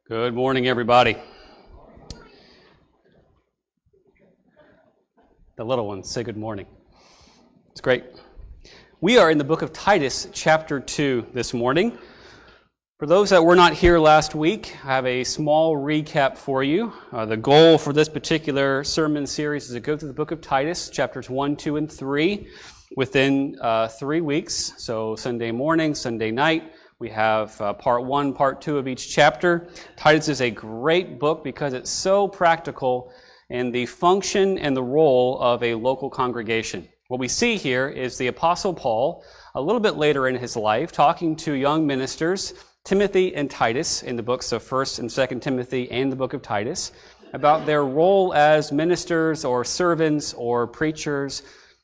Good morning, everybody. The little ones, say good morning. It's great. We are in the book of Titus, chapter 2 this morning. For those that were not here last week, I have a small recap for you. The goal for this particular sermon series is to go through the book of Titus, chapters 1, 2, and 3, within 3 weeks. So Sunday morning, Sunday night. We have part 1, part 2 of each chapter. Titus is a great book because it's so practical in the function and the role of a local congregation. What we see here is the Apostle Paul, a little bit later in his life, talking to young ministers, Timothy and Titus, in the books of 1st and 2nd Timothy and the book of Titus, about their role as ministers or servants or preachers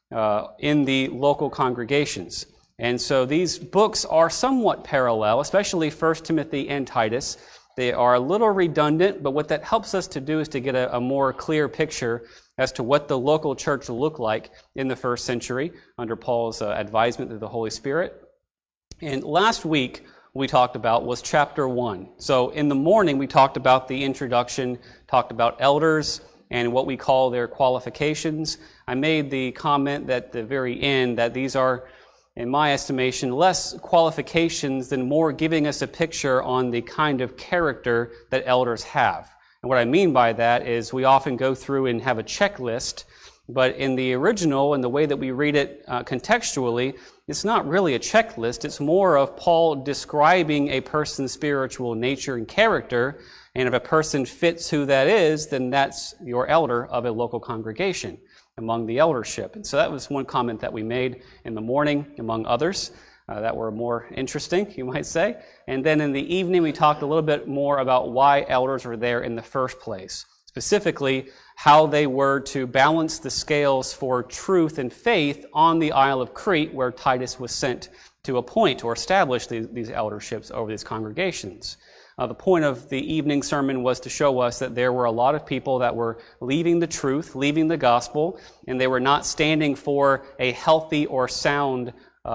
in the local congregations. And so these books are somewhat parallel, especially 1 Timothy and Titus. They are a little redundant, but what that helps us to do is to get a more clear picture as to what the local church looked like in the first century under Paul's advisement of the Holy Spirit. And last week, we talked about was chapter 1. So in the morning, we talked about the introduction, talked about elders and what we call their qualifications. I made the comment at the very end that these are, in my estimation, less qualifications than more giving us a picture on the kind of character that elders have. And what I mean by that is we often go through and have a checklist, but in the original and the way that we read it contextually, it's not really a checklist. It's more of Paul describing a person's spiritual nature and character, and if a person fits who that is, then that's your elder of a local congregation among the eldership. And so that was one comment that we made in the morning, among others, that were more interesting, you might say. And then in the evening, we talked a little bit more about why elders were there in the first place. Specifically, how they were to balance the scales for truth and faith on the Isle of Crete, where Titus was sent to appoint or establish these elderships over these congregations. The point of the evening sermon was to show us that there were a lot of people that were leaving the truth, leaving the gospel, and they were not standing for a healthy or sound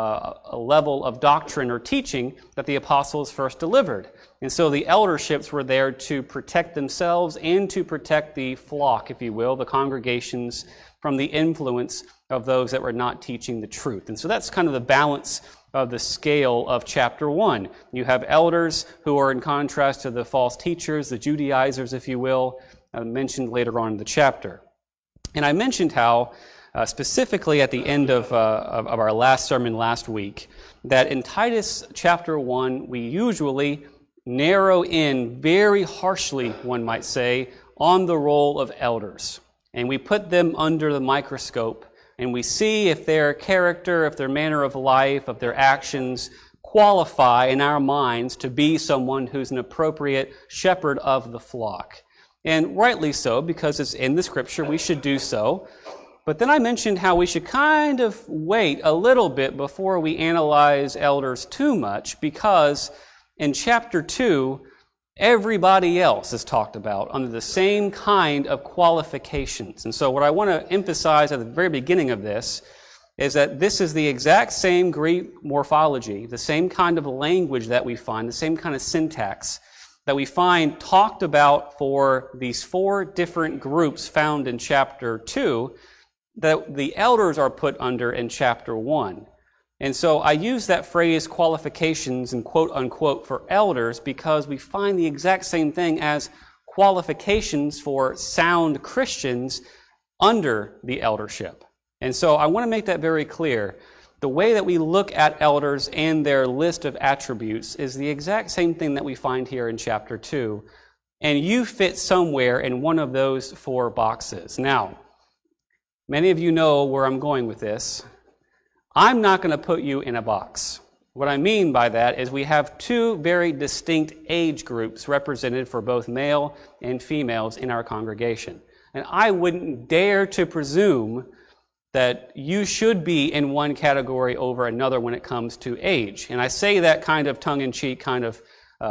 level of doctrine or teaching that the apostles first delivered. And so the elderships were there to protect themselves and to protect the flock, if you will, the congregations, from the influence of those that were not teaching the truth. And so that's kind of the balance of the scale of chapter 1. You have elders who are in contrast to the false teachers, the Judaizers, if you will, mentioned later on in the chapter. And I mentioned how, specifically at the end of our last sermon last week, that in Titus chapter 1, we usually narrow in very harshly, one might say, on the role of elders. And we put them under the microscope, and we see if their character, if their manner of life, if their actions qualify in our minds to be someone who's an appropriate shepherd of the flock. And rightly so, because it's in the scripture, we should do so. But then I mentioned how we should kind of wait a little bit before we analyze elders too much, because in chapter 2, everybody else is talked about under the same kind of qualifications. And so what I want to emphasize at the very beginning of this is that this is the exact same Greek morphology, the same kind of language that we find, the same kind of syntax that we find talked about for these 4 different groups found in chapter 2 that the elders are put under in chapter 1. And so I use that phrase qualifications and quote unquote for elders because we find the exact same thing as qualifications for sound Christians under the eldership. And so I want to make that very clear. The way that we look at elders and their list of attributes is the exact same thing that we find here in chapter 2. And you fit somewhere in one of those 4 boxes. Now, many of you know where I'm going with this. I'm not going to put you in a box. What I mean by that is we have 2 very distinct age groups represented for both male and females in our congregation. And I wouldn't dare to presume that you should be in one category over another when it comes to age. And I say that kind of tongue-in-cheek, kind of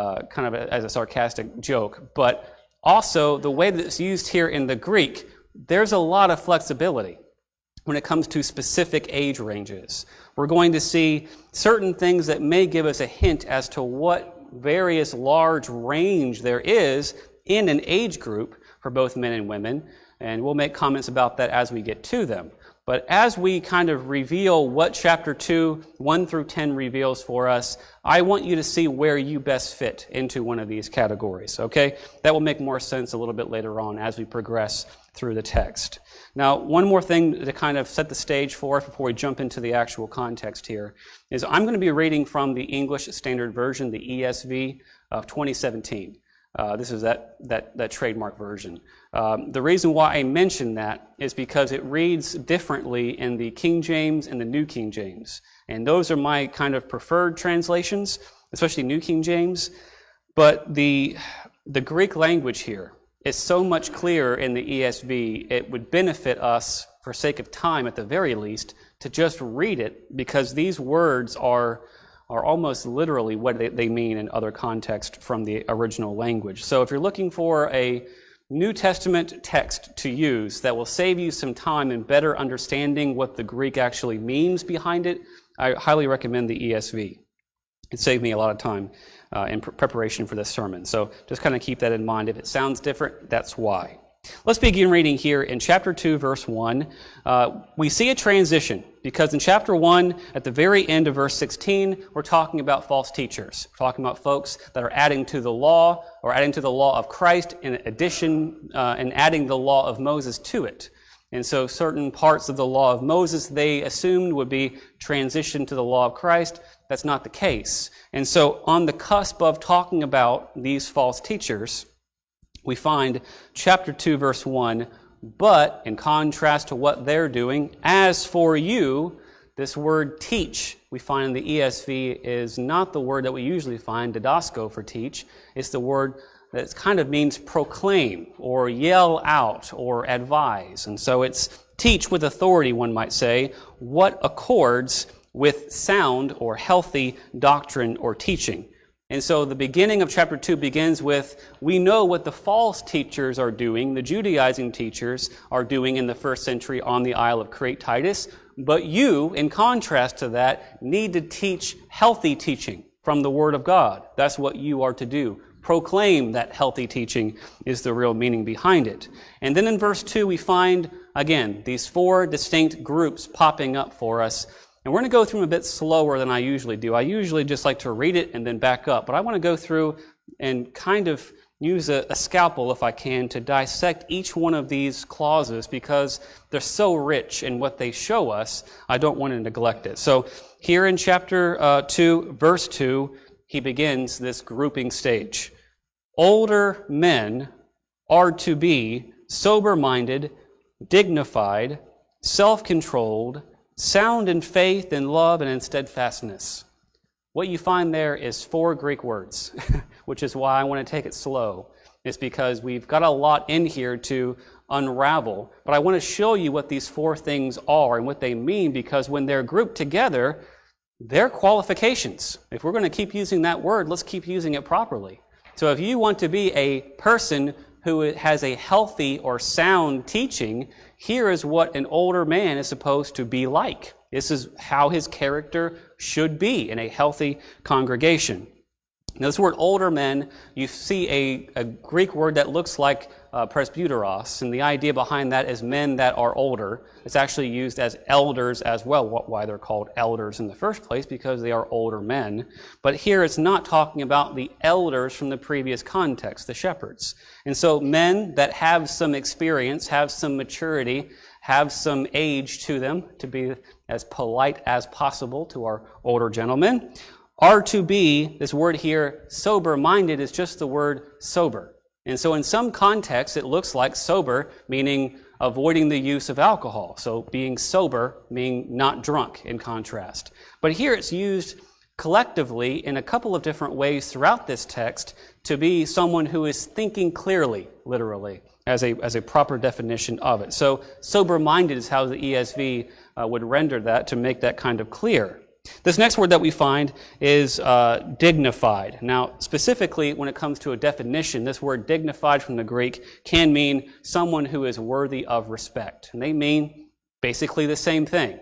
as a sarcastic joke. But also, the way that it's used here in the Greek, there's a lot of flexibility when it comes to specific age ranges. We're going to see certain things that may give us a hint as to what various large range there is in an age group for both men and women, and we'll make comments about that as we get to them. But as we kind of reveal what chapter 2, 1 through 10 reveals for us, I want you to see where you best fit into one of these categories, okay? That will make more sense a little bit later on as we progress through the text. Now, one more thing to kind of set the stage for us before we jump into the actual context here is I'm going to be reading from the English Standard Version, the ESV of 2017. This is that trademark version. The reason why I mention that is because it reads differently in the King James and the New King James. And those are my kind of preferred translations, especially New King James. But the Greek language here is so much clearer in the ESV, it would benefit us, for sake of time at the very least, to just read it, because these words are almost literally what they mean in other contexts from the original language. So if you're looking for a New Testament text to use that will save you some time in better understanding what the Greek actually means behind it, I highly recommend the ESV. It saved me a lot of time in preparation for this sermon. So just kind of keep that in mind. If it sounds different, that's why. Let's begin reading here in chapter 2, verse 1. We see a transition because in chapter 1, at the very end of verse 16, we're talking about false teachers. We're talking about folks that are adding to the law or adding to the law of Christ in addition and adding the law of Moses to it. And so certain parts of the law of Moses they assumed would be transitioned to the law of Christ. That's not the case. And so on the cusp of talking about these false teachers, we find chapter 2, verse 1, but in contrast to what they're doing, as for you, this word teach, we find in the ESV is not the word that we usually find, didasko, for teach. It's the word that kind of means proclaim or yell out or advise. And so it's teach with authority, one might say, what accords with sound or healthy doctrine or teaching. And so the beginning of chapter 2 begins with, we know what the false teachers are doing, the Judaizing teachers are doing in the first century on the Isle of Crete, Titus, but you, in contrast to that, need to teach healthy teaching from the Word of God. That's what you are to do. Proclaim that healthy teaching is the real meaning behind it. And then in verse 2 we find, again, these 4 distinct groups popping up for us. And we're going to go through them a bit slower than I usually do. I usually just like to read it and then back up. But I want to go through and kind of use a scalpel, if I can, to dissect each one of these clauses because they're so rich in what they show us, I don't want to neglect it. So here in chapter 2, verse 2, he begins this grouping stage. Older men are to be sober-minded, dignified, self-controlled, sound in faith, in love, and in steadfastness. What you find there is 4 Greek words, which is why I want to take it slow. It's because we've got a lot in here to unravel, but I want to show you what these 4 things are and what they mean, because when they're grouped together, they're qualifications. If we're going to keep using that word, let's keep using it properly. So if you want to be a person who has a healthy or sound teaching, here is what an older man is supposed to be like. This is how his character should be in a healthy congregation. Now, this word older men, you see a Greek word that looks like presbyteros, and the idea behind that is men that are older. It's actually used as elders as well, why they're called elders in the first place, because they are older men. But here it's not talking about the elders from the previous context, the shepherds. And so men that have some experience, have some maturity, have some age to them, to be as polite as possible to our older gentlemen, are to be, this word here, sober-minded, is just the word sober. And so in some contexts, it looks like sober, meaning avoiding the use of alcohol. So being sober, meaning not drunk, in contrast. But here it's used collectively in a couple of different ways throughout this text to be someone who is thinking clearly, literally, as a proper definition of it. So sober-minded is how the ESV would render that to make that kind of clear. This next word that we find is dignified. Now, specifically, when it comes to a definition, this word dignified from the Greek can mean someone who is worthy of respect. And they mean basically the same thing.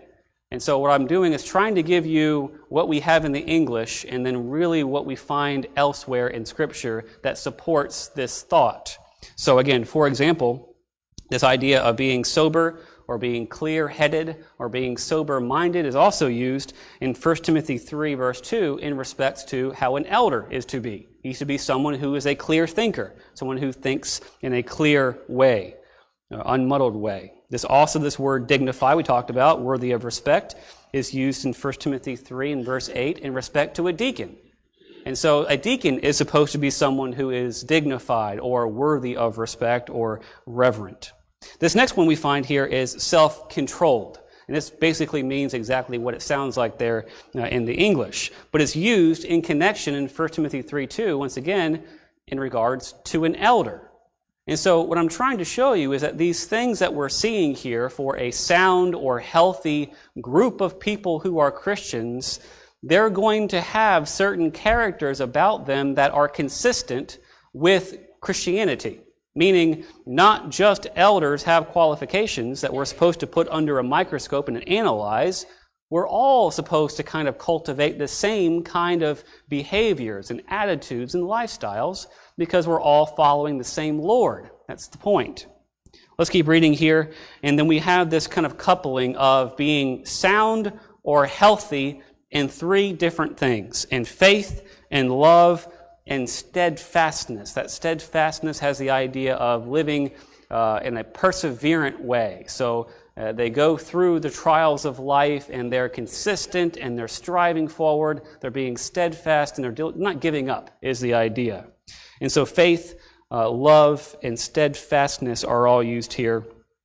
And so what I'm doing is trying to give you what we have in the English and then really what we find elsewhere in Scripture that supports this thought. So again, for example, this idea of being sober or being clear-headed or being sober-minded is also used in 1 Timothy 3, verse 2, in respect to how an elder is to be. He's to be someone who is a clear thinker, someone who thinks in a clear way, unmuddled way. This word dignify we talked about, worthy of respect, is used in 1 Timothy 3 and verse 8 in respect to a deacon. And so a deacon is supposed to be someone who is dignified or worthy of respect or reverent. This next one we find here is self-controlled. And this basically means exactly what it sounds like there in the English. But it's used in connection in 1 Timothy 3:2, once again, in regards to an elder. And so what I'm trying to show you is that these things that we're seeing here for a sound or healthy group of people who are Christians, they're going to have certain characters about them that are consistent with Christianity. Meaning, not just elders have qualifications that we're supposed to put under a microscope and analyze. We're all supposed to kind of cultivate the same kind of behaviors and attitudes and lifestyles because we're all following the same Lord. That's the point. Let's keep reading here. And then we have this kind of coupling of being sound or healthy in three different things: in faith, in love, and steadfastness. That steadfastness has the idea of living in a perseverant way. So they go through the trials of life and they're consistent and they're striving forward. They're being steadfast and they're not giving up is the idea. And so faith, love, and steadfastness are all used here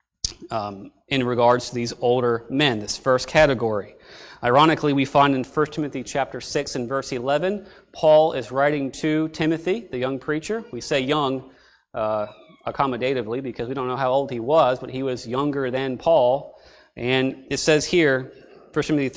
in regards to these older men, this first category. Ironically, we find in 1 Timothy chapter 6 and verse 11, Paul is writing to Timothy, the young preacher. We say young accommodatively because we don't know how old he was, but he was younger than Paul. And it says here, 1 Timothy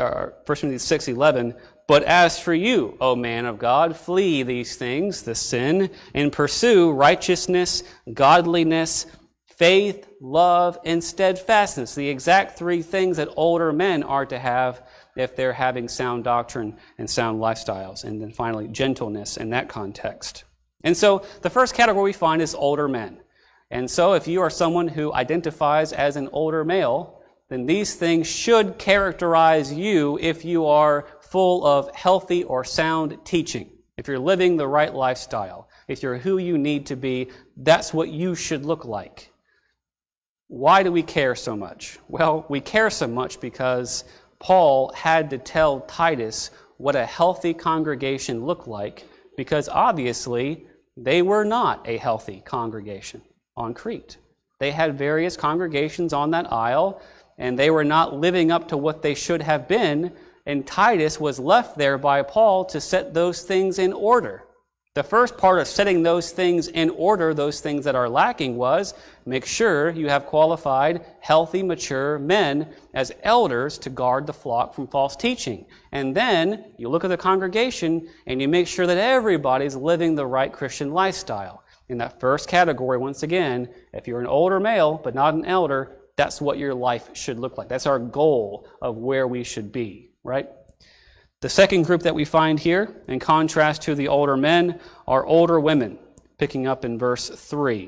6:11, "But as for you, O man of God, flee these things, the sin, and pursue righteousness, godliness, faith, love, and steadfastness." The exact three things that older men are to have if they're having sound doctrine and sound lifestyles. And then finally, gentleness in that context. And so the first category we find is older men. And so if you are someone who identifies as an older male, then these things should characterize you if you are full of healthy or sound teaching. If you're living the right lifestyle, if you're who you need to be, that's what you should look like. Why do we care so much? Well, we care so much because Paul had to tell Titus what a healthy congregation looked like, because obviously they were not a healthy congregation on Crete. They had various congregations on that isle, and they were not living up to what they should have been, and Titus was left there by Paul to set those things in order. The first part of setting those things in order, those things that are lacking, was make sure you have qualified, healthy, mature men as elders to guard the flock from false teaching. And then you look at the congregation and you make sure that everybody's living the right Christian lifestyle. In that first category, once again, if you're an older male but not an elder, that's what your life should look like. That's our goal of where we should be, right? The second group that we find here, in contrast to the older men, are older women, picking up in verse 3.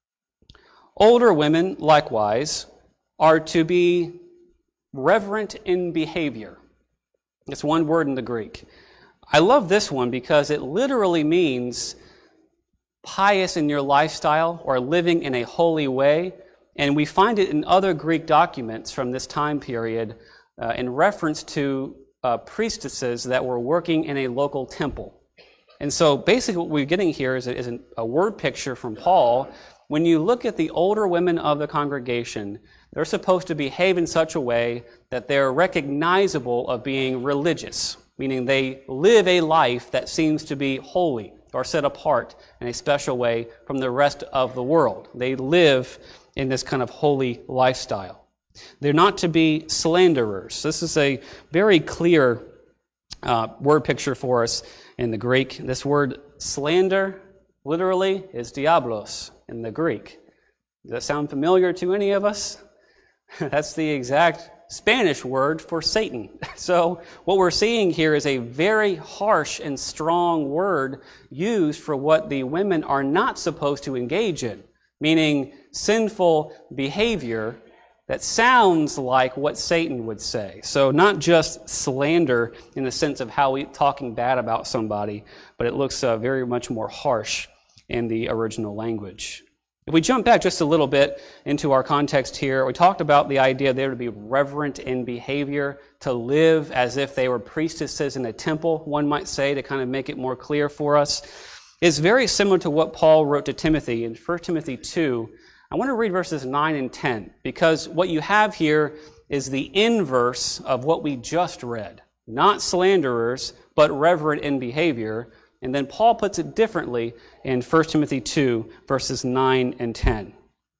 Older women, likewise, are to be reverent in behavior. It's one word in the Greek. I love this one because it literally means pious in your lifestyle or living in a holy way. And we find it in other Greek documents from this time period in reference to priestesses that were working in a local temple. And so basically what we're getting here is a word picture from Paul. When you look at the older women of the congregation, they're supposed to behave in such a way that they're recognizable of being religious, meaning they live a life that seems to be holy or set apart in a special way from the rest of the world. They live in this kind of holy lifestyle. They're not to be slanderers. This is a very clear word picture for us in the Greek. This word slander literally is diablos in the Greek. Does that sound familiar to any of us? That's the exact Spanish word for Satan. So what we're seeing here is a very harsh and strong word used for what the women are not supposed to engage in, meaning sinful behavior that sounds like what Satan would say. So not just slander in the sense of how we talking bad about somebody, but it looks very much more harsh in the original language. If we jump back just a little bit into our context here, we talked about the idea they were to be reverent in behavior, to live as if they were priestesses in a temple, one might say, to kind of make it more clear for us. It's very similar to what Paul wrote to Timothy in 1 Timothy 2. I want to read verses 9 and 10, because what you have here is the inverse of what we just read. Not slanderers, but reverent in behavior. And then Paul puts it differently in 1 Timothy 2, verses 9 and 10.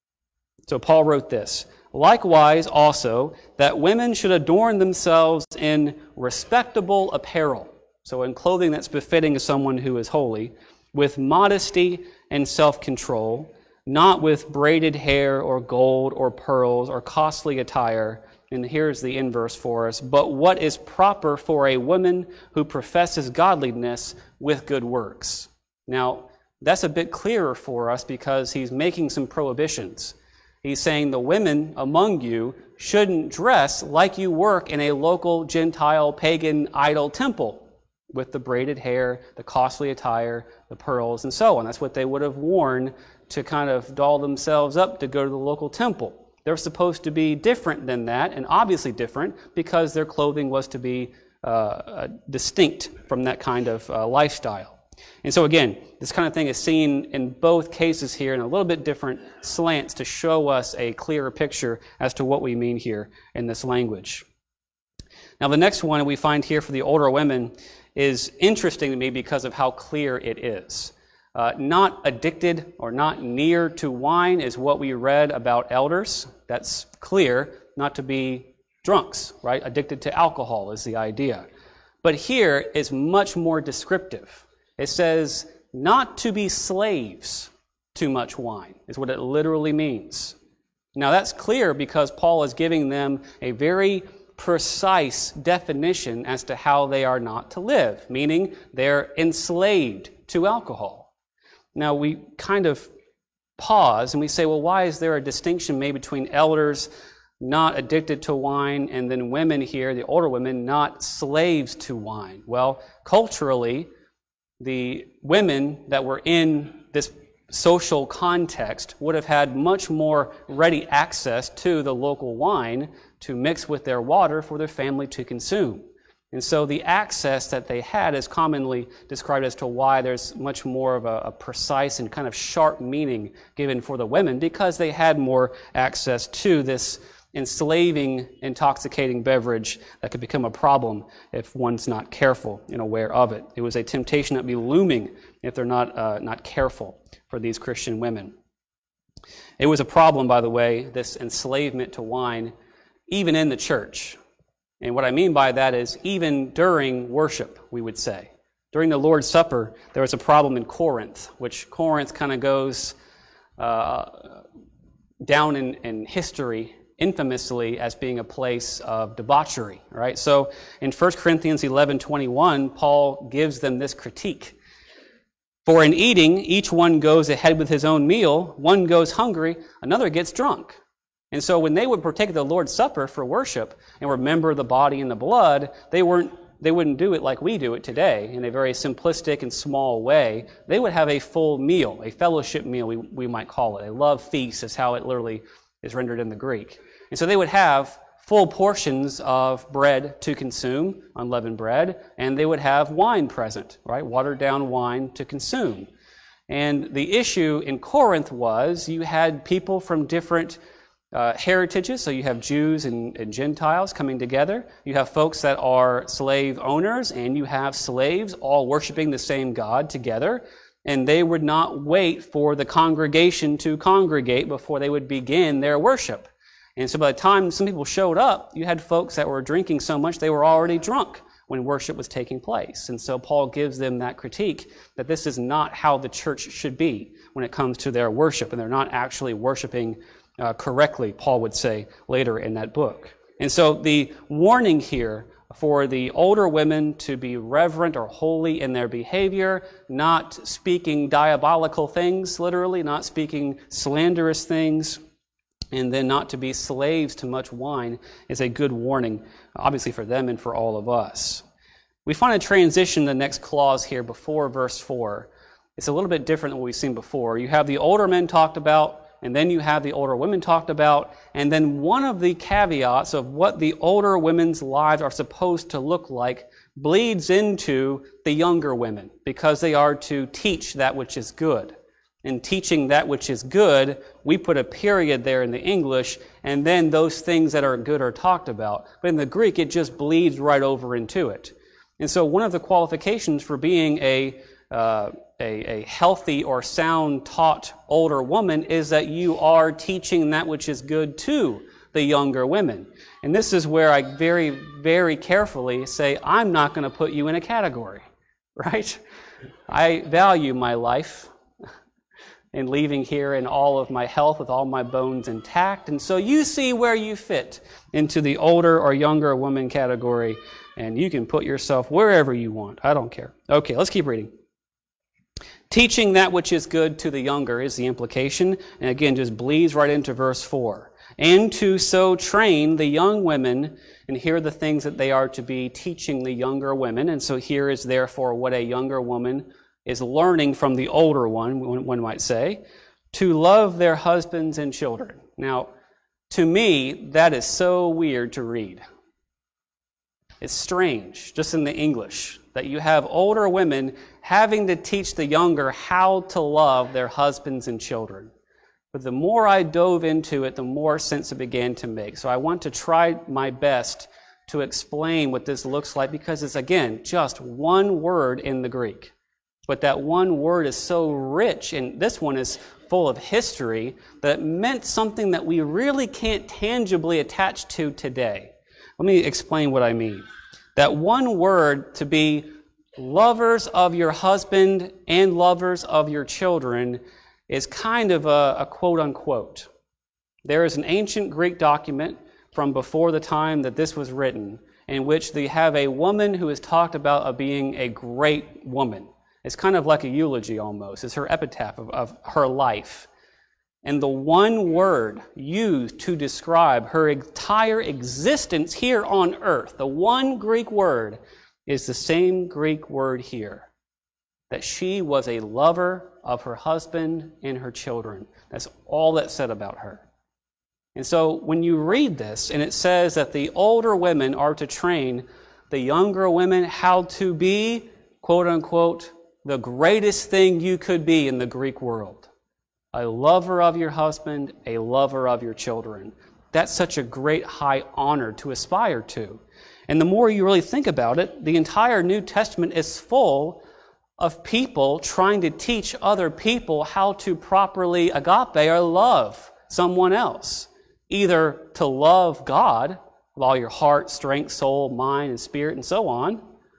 So Paul wrote this, "Likewise also, that women should adorn themselves in respectable apparel," so in clothing that's befitting of someone who is holy, "with modesty and self-control, not with braided hair or gold or pearls or costly attire." And here's the inverse for us, "but what is proper for a woman who professes godliness with good works." Now, that's a bit clearer for us because he's making some prohibitions. He's saying the women among you shouldn't dress like you work in a local Gentile pagan idol temple with the braided hair, the costly attire, the pearls, and so on. That's what they would have worn to kind of doll themselves up to go to the local temple. They're supposed to be different than that, and obviously different, because their clothing was to be distinct from that kind of lifestyle. And so again, this kind of thing is seen in both cases here in a little bit different slants to show us a clearer picture as to what we mean here in this language. Now the next one we find here for the older women is interesting to me because of how clear it is. Not addicted or not near to wine is what we read about elders. That's clear. Not to be drunks, right? Addicted to alcohol is the idea. But here is much more descriptive. It says not to be slaves to much wine is what it literally means. Now that's clear because Paul is giving them a very precise definition as to how they are not to live, meaning they're enslaved to alcohol. Now, we kind of pause and we say, well, why is there a distinction made between elders not addicted to wine and then women here, the older women, not slaves to wine? Well, culturally, the women that were in this social context would have had much more ready access to the local wine to mix with their water for their family to consume. And so the access that they had is commonly described as to why there's much more of a precise and kind of sharp meaning given for the women, because they had more access to this enslaving, intoxicating beverage that could become a problem if one's not careful and aware of it. It was a temptation that would be looming if they're not careful for these Christian women. It was a problem, by the way, this enslavement to wine, even in the church. And what I mean by that is even during worship, we would say. During the Lord's Supper, there was a problem in Corinth, which Corinth kind of goes down in history infamously as being a place of debauchery, right? So in 1 Corinthians 11:21, Paul gives them this critique. "For in eating, each one goes ahead with his own meal, one goes hungry, another gets drunk." And so when they would partake of the Lord's Supper for worship and remember the body and the blood, they wouldn't do it like we do it today in a very simplistic and small way. They would have a full meal, a fellowship meal, we might call it. A love feast is how it literally is rendered in the Greek. And so they would have full portions of bread to consume, unleavened bread, and they would have wine present, right? Watered down wine to consume. And the issue in Corinth was you had people from different heritages, so you have Jews and Gentiles coming together. You have folks that are slave owners, and you have slaves all worshiping the same God together, and they would not wait for the congregation to congregate before they would begin their worship. And so by the time some people showed up, you had folks that were drinking so much they were already drunk when worship was taking place. And so Paul gives them that critique that this is not how the church should be when it comes to their worship, and they're not actually worshiping correctly, Paul would say later in that book. And so the warning here for the older women to be reverent or holy in their behavior, not speaking diabolical things, literally, not speaking slanderous things, and then not to be slaves to much wine is a good warning, obviously for them and for all of us. We find a transition in the next clause here before verse 4. It's a little bit different than what we've seen before. You have the older men talked about, and then you have the older women talked about, and then one of the caveats of what the older women's lives are supposed to look like bleeds into the younger women, because they are to teach that which is good. In teaching that which is good, we put a period there in the English, and then those things that are good are talked about. But in the Greek, it just bleeds right over into it. And so one of the qualifications for being a healthy or sound taught older woman is that you are teaching that which is good to the younger women. And this is where I very, very carefully say, I'm not going to put you in a category, right? I value my life and leaving here in all of my health with all my bones intact. And so you see where you fit into the older or younger woman category, and you can put yourself wherever you want. I don't care. Okay, let's keep reading. Teaching that which is good to the younger is the implication, and again, just bleeds right into verse 4. And to so train the young women, and here are the things that they are to be teaching the younger women. And so here is therefore what a younger woman is learning from the older one might say, to love their husbands and children. Now, to me, that is so weird to read. It's strange, just in the English, that you have older women having to teach the younger how to love their husbands and children. But the more I dove into it, the more sense it began to make. So I want to try my best to explain what this looks like, because it's, again, just one word in the Greek. But that one word is so rich, and this one is full of history, that it meant something that we really can't tangibly attach to today. Let me explain what I mean. That one word, to be lovers of your husband and lovers of your children, is kind of a quote-unquote. There is an ancient Greek document from before the time that this was written, in which they have a woman who is talked about being a great woman. It's kind of like a eulogy almost. It's her epitaph of her life. And the one word used to describe her entire existence here on earth, the one Greek word, is the same Greek word here. That she was a lover of her husband and her children. That's all that's said about her. And so when you read this, and it says that the older women are to train the younger women how to be, quote unquote, the greatest thing you could be in the Greek world. A lover of your husband, a lover of your children. That's such a great high honor to aspire to. And the more you really think about it, the entire New Testament is full of people trying to teach other people how to properly agape or love someone else. Either to love God with all your heart, strength, soul, mind, and spirit, and so on,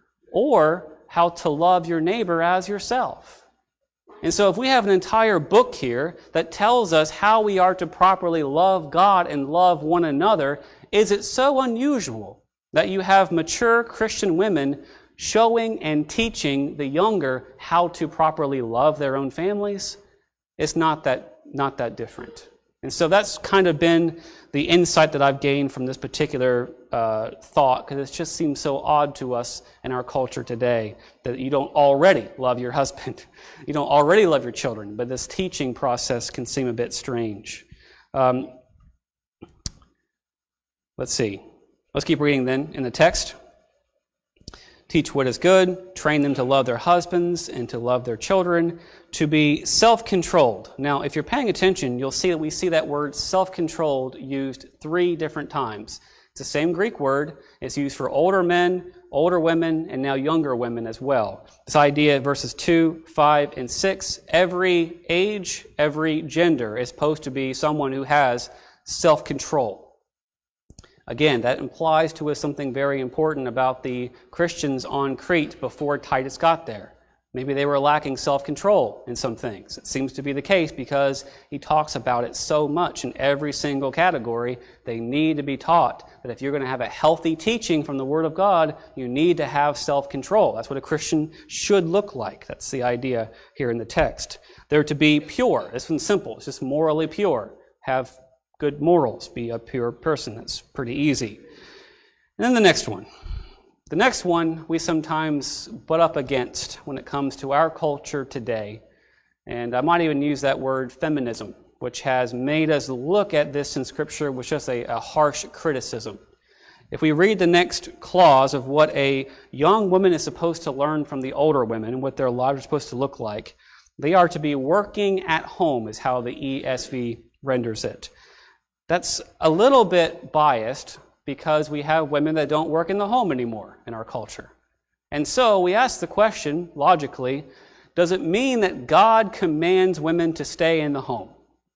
or how to love your neighbor as yourself. And so if we have an entire book here that tells us how we are to properly love God and love one another, is it so unusual that you have mature Christian women showing and teaching the younger how to properly love their own families? It's not that different. And so that's kind of been the insight that I've gained from this particular thought, because it just seems so odd to us in our culture today that you don't already love your husband. You don't already love your children, but this teaching process can seem a bit strange. Let's see. Let's keep reading then in the text. Teach what is good, train them to love their husbands and to love their children, to be self-controlled. Now, if you're paying attention, you'll see that we see that word self-controlled used 3 different times. It's the same Greek word. It's used for older men, older women, and now younger women as well. This idea, verses 2, 5, and 6, every age, every gender is supposed to be someone who has self-control. Again, that implies to us something very important about the Christians on Crete before Titus got there. Maybe they were lacking self-control in some things. It seems to be the case because he talks about it so much in every single category. They need to be taught that if you're going to have a healthy teaching from the Word of God, you need to have self-control. That's what a Christian should look like. That's the idea here in the text. They're to be pure. This one's simple. It's just morally pure. Have good morals. Be a pure person. That's pretty easy. And then the next one. The next one we sometimes butt up against when it comes to our culture today, and I might even use that word feminism, which has made us look at this in Scripture with just a harsh criticism. If we read the next clause of what a young woman is supposed to learn from the older women and what their lives are supposed to look like, they are to be working at home, is how the ESV renders it. That's a little bit biased, because we have women that don't work in the home anymore in our culture. And so we ask the question, logically, does it mean that God commands women to stay in the home?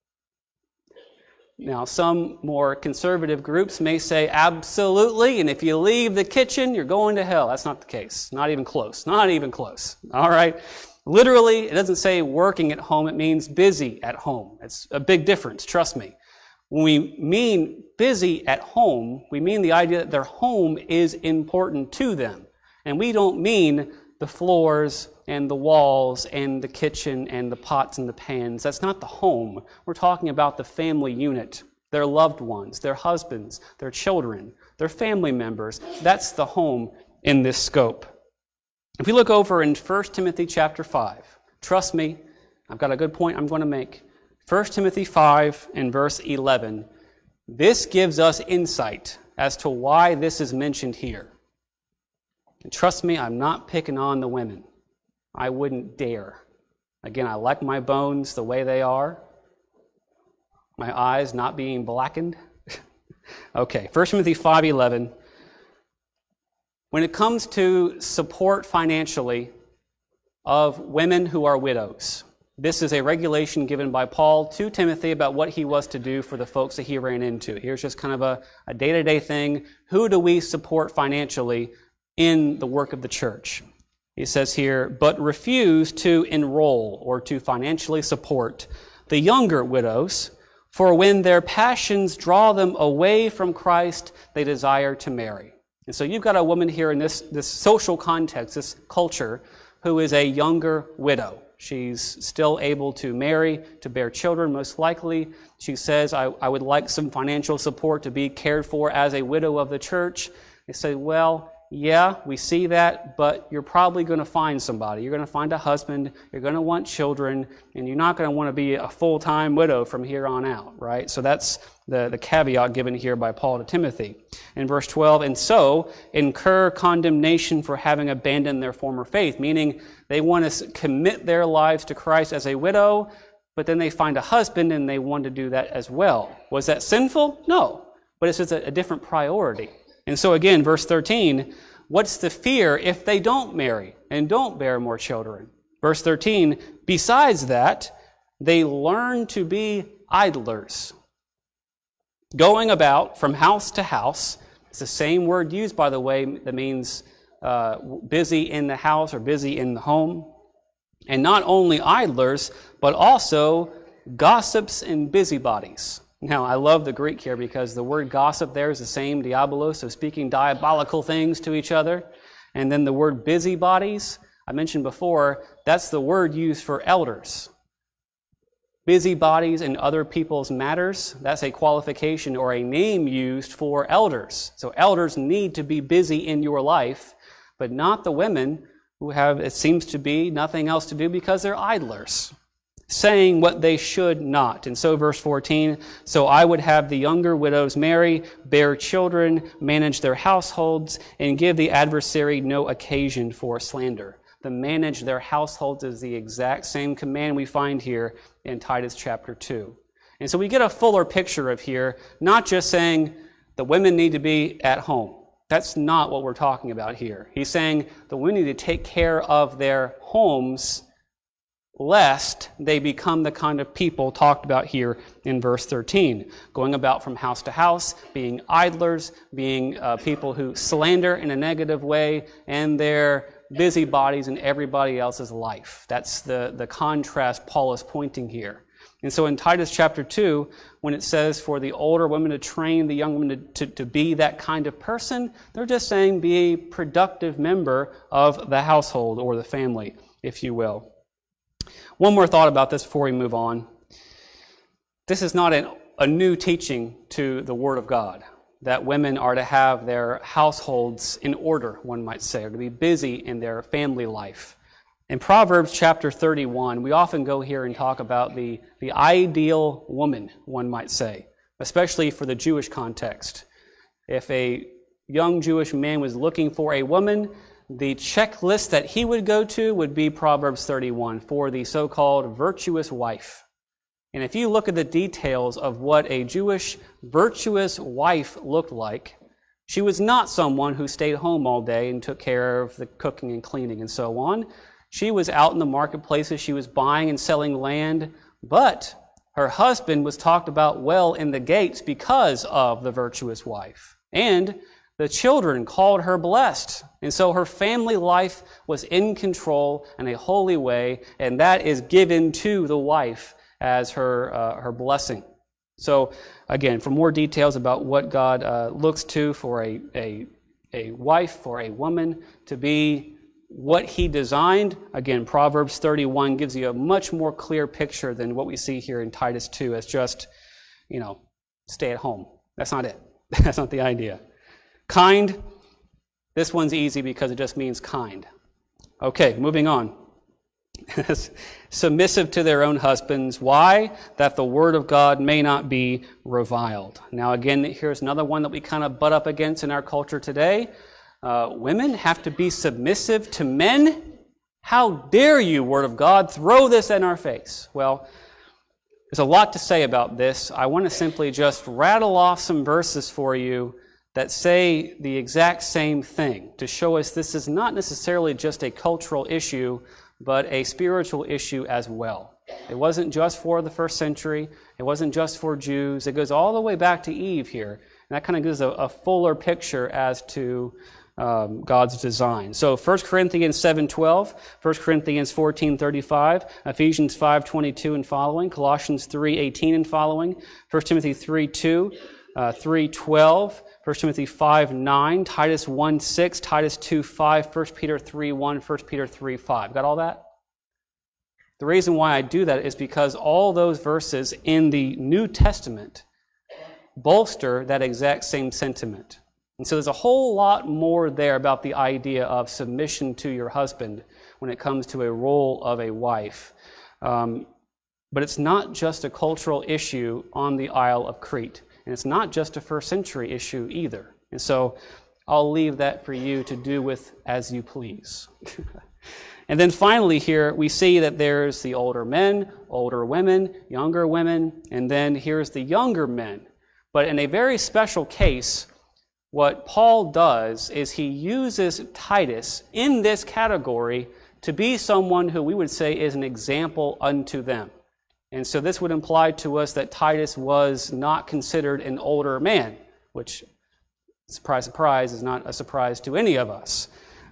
Now, some more conservative groups may say absolutely, and if you leave the kitchen, you're going to hell. That's not the case. Not even close. Not even close. All right? Literally, it doesn't say working at home. It means busy at home. It's a big difference, trust me. When we mean busy at home, we mean the idea that their home is important to them. And we don't mean the floors and the walls and the kitchen and the pots and the pans. That's not the home. We're talking about the family unit, their loved ones, their husbands, their children, their family members. That's the home in this scope. If we look over in 1 Timothy chapter 5, trust me, I've got a good point I'm going to make. 1 Timothy 5 and verse 11, this gives us insight as to why this is mentioned here. And trust me, I'm not picking on the women. I wouldn't dare. Again, I like my bones the way they are. My eyes not being blackened. Okay, 1 Timothy 5:11. When it comes to support financially of women who are widows, this is a regulation given by Paul to Timothy about what he was to do for the folks that he ran into. Here's just kind of a day-to-day thing. Who do we support financially in the work of the church? He says here, but refuse to enroll or to financially support the younger widows, for when their passions draw them away from Christ, they desire to marry. And so you've got a woman here in this social context, this culture, who is a younger widow. She's still able to marry, to bear children, most likely. She says, I would like some financial support to be cared for as a widow of the church. They say, well, yeah, we see that, but you're probably going to find somebody. You're going to find a husband, you're going to want children, and you're not going to want to be a full-time widow from here on out, right? So that's the caveat given here by Paul to Timothy. In verse 12, and so incur condemnation for having abandoned their former faith, meaning they want to commit their lives to Christ as a widow, but then they find a husband and they want to do that as well. Was that sinful? No, but it's just a different priority. And so again, verse 13, what's the fear if they don't marry and don't bear more children? Verse 13, besides that, they learn to be idlers, going about from house to house. It's the same word used, by the way, that means busy in the house or busy in the home. And not only idlers, but also gossips and busybodies. Now, I love the Greek here because the word gossip there is the same, diabolos, so speaking diabolical things to each other. And then the word busybodies, I mentioned before, that's the word used for elders. Busybodies in other people's matters, that's a qualification or a name used for elders. So elders need to be busy in your life, but not the women who have, it seems to be, nothing else to do because they're idlers, saying what they should not. And so verse 14, so I would have the younger widows marry, bear children, manage their households, and give the adversary no occasion for slander. The manage their households is the exact same command we find here in Titus chapter 2. And so we get a fuller picture of here, not just saying the women need to be at home. That's not what we're talking about here. He's saying the women need to take care of their homes lest they become the kind of people talked about here in verse 13, going about from house to house, being idlers, being people who slander in a negative way, and they're busybodies in everybody else's life. That's the contrast Paul is pointing here. And so in Titus chapter 2, when it says for the older women to train the young women to be that kind of person, they're just saying be a productive member of the household or the family, if you will. One more thought about this before we move on. This is not a new teaching to the Word of God, that women are to have their households in order, one might say, or to be busy in their family life. In Proverbs chapter 31, we often go here and talk about the ideal woman, one might say, especially for the Jewish context. If a young Jewish man was looking for a woman, the checklist that he would go to would be Proverbs 31 for the so-called virtuous wife. And if you look at the details of what a Jewish virtuous wife looked like, she was not someone who stayed home all day and took care of the cooking and cleaning and so on. She was out in the marketplaces, she was buying and selling land, but her husband was talked about well in the gates because of the virtuous wife. And the children called her blessed. And so her family life was in control in a holy way, and that is given to the wife as her blessing. So again, for more details about what God looks to for a wife, for a woman to be what he designed, again, Proverbs 31 gives you a much more clear picture than what we see here in Titus 2 as just, stay at home. That's not it. That's not the idea. Kind, this one's easy because it just means kind. Okay, moving on. Submissive to their own husbands. Why? That the word of God may not be reviled. Now again, here's another one that we kind of butt up against in our culture today. Women have to be submissive to men? How dare you, Word of God, throw this in our face? Well, there's a lot to say about this. I want to simply just rattle off some verses for you that say the exact same thing to show us this is not necessarily just a cultural issue, but a spiritual issue as well. It wasn't just for the first century. It wasn't just for Jews. It goes all the way back to Eve here. And that kind of gives a fuller picture as to God's design. So 1 Corinthians 7:12, 1 Corinthians 14:35, Ephesians 5:22 and following, Colossians 3:18 and following, 1 Timothy 3:2, 3:12, 1 Timothy 5:9, Titus 1:6, Titus 2:5, 1 Peter 3:1, 1 Peter 3:5. Got all that? The reason why I do that is because all those verses in the New Testament bolster that exact same sentiment. And so there's a whole lot more there about the idea of submission to your husband when it comes to a role of a wife. But it's not just a cultural issue on the Isle of Crete. And it's not just a first century issue either. And so I'll leave that for you to do with as you please. And then finally here, we see that there's the older men, older women, and then here's the younger men. But in a very special case, what Paul does is he uses Titus in this category to be someone who we would say is an example unto them. And so this would imply to us that Titus was not considered an older man, which, surprise, surprise, is not a surprise to any of us.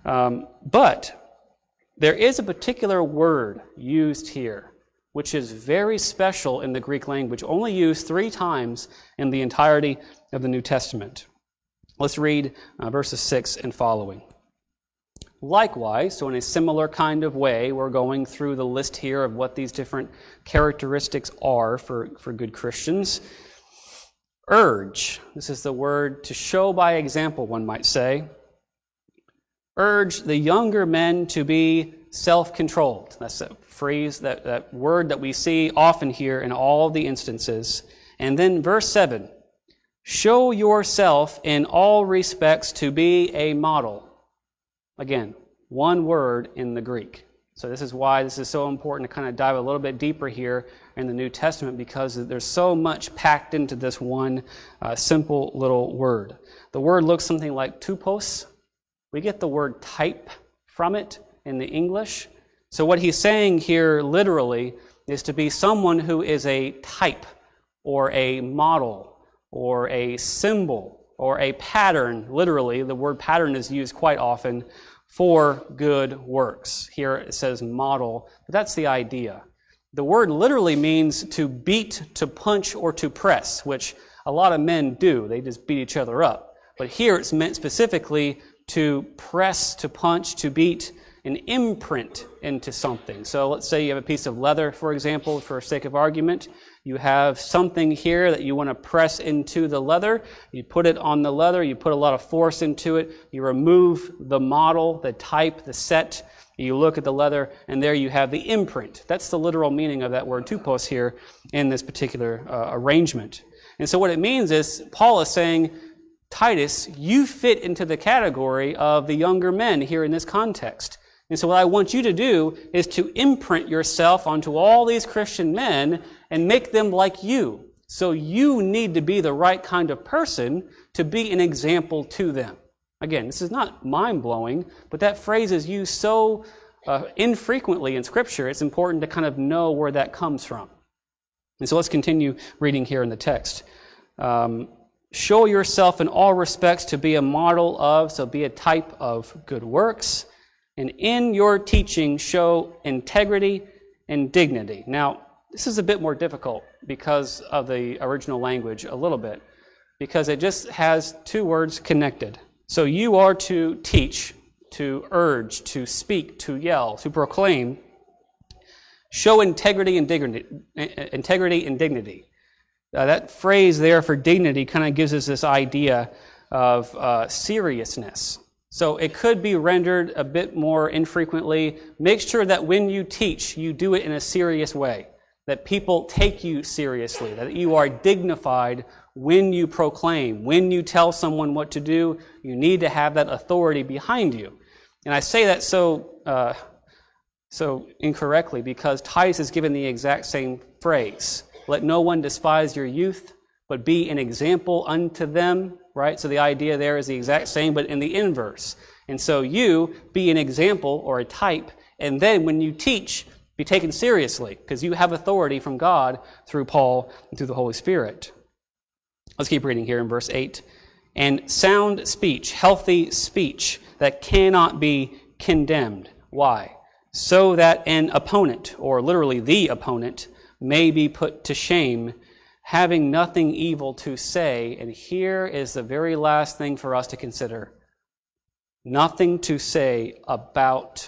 But there is a particular word used here, which is very special in the Greek language, only used 3 times in the entirety of the New Testament. Let's read verses 6 and following. Likewise, so in a similar kind of way, we're going through the list here of what these different characteristics are for good Christians. Urge, this is the word to show by example, one might say. Urge the younger men to be self-controlled. That's a phrase, that word that we see often here in all the instances. And then verse 7. Show yourself in all respects to be a model. Again, one word in the Greek. So this is why this is so important to kind of dive a little bit deeper here in the New Testament, because there's so much packed into this one simple little word. The word looks something like tupos. We get the word type from it in the English. So what he's saying here literally is to be someone who is a type or a model or a symbol, or a pattern. Literally, the word pattern is used quite often for good works. Here it says model, but that's the idea. The word literally means to beat, to punch, or to press, which a lot of men do. They just beat each other up. But here it's meant specifically to press, to punch, to beat, an imprint into something. So let's say you have a piece of leather, for example, for sake of argument. You have something here that you want to press into the leather. You put it on the leather. You put a lot of force into it. You remove the model, the type, the set. You look at the leather, and there you have the imprint. That's the literal meaning of that word tupos here in this particular arrangement. And so what it means is, Paul is saying, Titus, you fit into the category of the younger men here in this context. And so what I want you to do is to imprint yourself onto all these Christian men and make them like you. So you need to be the right kind of person to be an example to them. Again, this is not mind-blowing, but that phrase is used so infrequently in Scripture, it's important to kind of know where that comes from. And so let's continue reading here in the text. Show yourself in all respects to be a model of, so be a type of good works, and in your teaching show integrity and dignity. Now, this is a bit more difficult because of the original language a little bit, because it just has two words connected. So you are to teach, to urge, to speak, to yell, to proclaim, show integrity and dignity. That phrase there for dignity kind of gives us this idea of seriousness. So it could be rendered a bit more infrequently. Make sure that when you teach, you do it in a serious way, that people take you seriously, that you are dignified when you proclaim. When you tell someone what to do, you need to have that authority behind you. And I say that so incorrectly because Titus is given the exact same phrase. Let no one despise your youth, but be an example unto them, right? So the idea there is the exact same, but in the inverse. And so you be an example or a type, and then when you teach, be taken seriously, because you have authority from God through Paul and through the Holy Spirit. Let's keep reading here in verse 8. And sound speech, healthy speech that cannot be condemned. Why? So that an opponent, or literally the opponent, may be put to shame, having nothing evil to say. And here is the very last thing for us to consider. Nothing to say about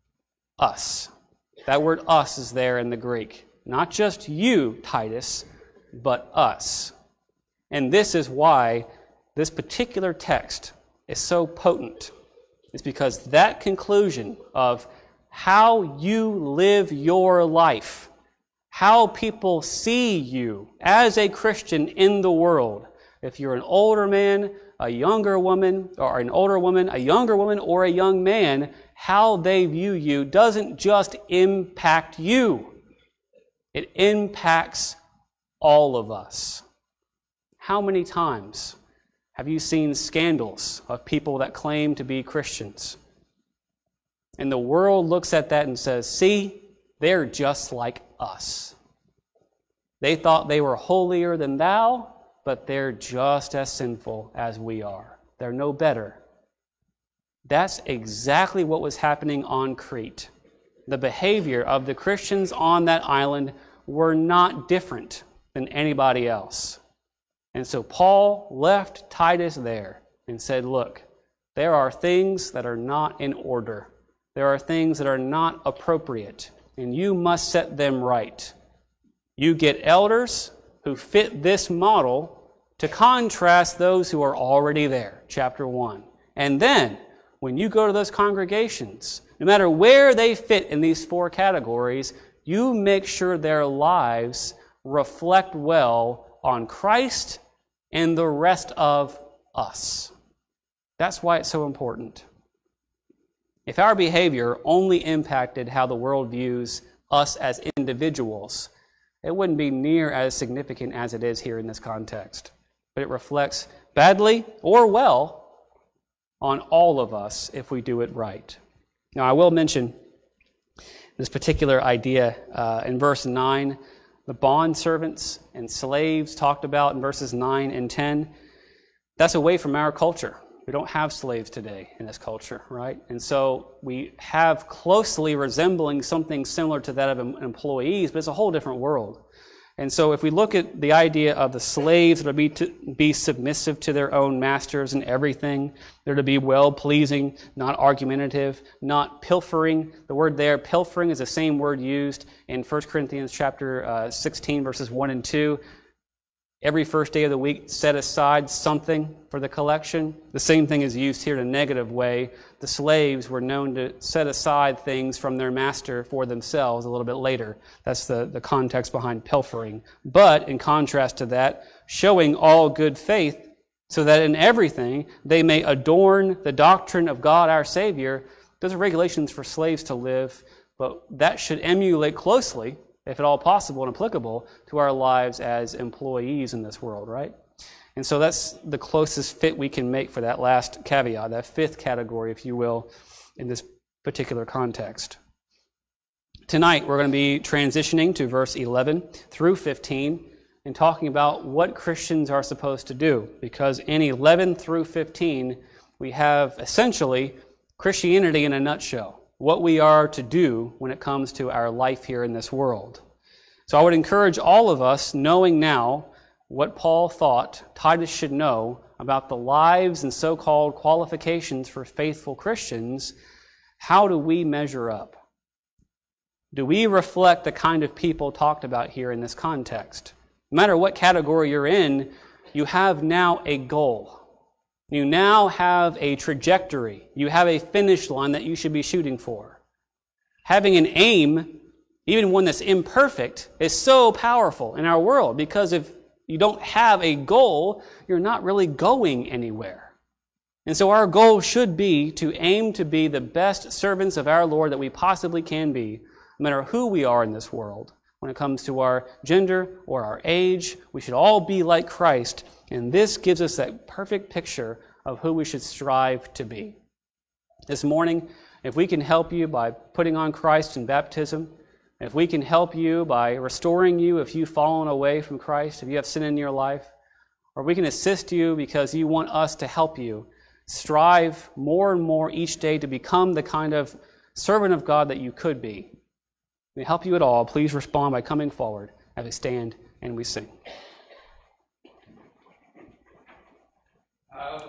us. That word us is there in the Greek. Not just you, Titus, but us. And this is why this particular text is so potent. It's because that conclusion of how you live your life, how people see you as a Christian in the world, if you're an older man, a younger woman, or an older woman, a younger woman, or a young man, how they view you doesn't just impact you. It impacts all of us. How many times have you seen scandals of people that claim to be Christians? And the world looks at that and says, see, they're just like us. They thought they were holier than thou, but they're just as sinful as we are. They're no better. That's exactly what was happening on Crete. The behavior of the Christians on that island were not different than anybody else. And so Paul left Titus there and said, look, there are things that are not in order. There are things that are not appropriate, and you must set them right. You get elders who fit this model to contrast those who are already there, chapter 1. And then, when you go to those congregations, no matter where they fit in these four categories, you make sure their lives reflect well on Christ and the rest of us. That's why it's so important. If our behavior only impacted how the world views us as individuals, it wouldn't be near as significant as it is here in this context. But it reflects badly or well on all of us if we do it right. Now, I will mention this particular idea in verse 9. The bondservants and slaves talked about in verses 9 and 10. That's away from our culture. We don't have slaves today in this culture, right? And so we have closely resembling something similar to that of employees, but it's a whole different world. And so if we look at the idea of the slaves that are to be submissive to their own masters in everything, they're to be well-pleasing, not argumentative, not pilfering. The word there, pilfering, is the same word used in 1 Corinthians chapter 16, verses 1 and 2. Every first day of the week, set aside something for the collection. The same thing is used here in a negative way. The slaves were known to set aside things from their master for themselves a little bit later. That's the context behind pilfering. But in contrast to that, showing all good faith, so that in everything they may adorn the doctrine of God our Savior. Those are regulations for slaves to live, but that should emulate closely, if at all possible and applicable, to our lives as employees in this world, right? And so that's the closest fit we can make for that last caveat, that fifth category, if you will, in this particular context. Tonight, we're going to be transitioning to verse 11 through 15 and talking about what Christians are supposed to do, because in 11 through 15, we have essentially Christianity in a nutshell. What we are to do when it comes to our life here in this world. So I would encourage all of us, knowing now what Paul thought Titus should know about the lives and so-called qualifications for faithful Christians, how do we measure up? Do we reflect the kind of people talked about here in this context? No matter what category you're in, you have now a goal. You now have a trajectory. You have a finish line that you should be shooting for. Having an aim, even one that's imperfect, is so powerful in our world, because if you don't have a goal, you're not really going anywhere. And so our goal should be to aim to be the best servants of our Lord that we possibly can be, no matter who we are in this world. When it comes to our gender or our age, we should all be like Christ. And this gives us that perfect picture of who we should strive to be. This morning, if we can help you by putting on Christ in baptism, if we can help you by restoring you if you've fallen away from Christ, if you have sin in your life, or we can assist you because you want us to help you, strive more and more each day to become the kind of servant of God that you could be. If we help you at all, please respond by coming forward as we stand and we sing.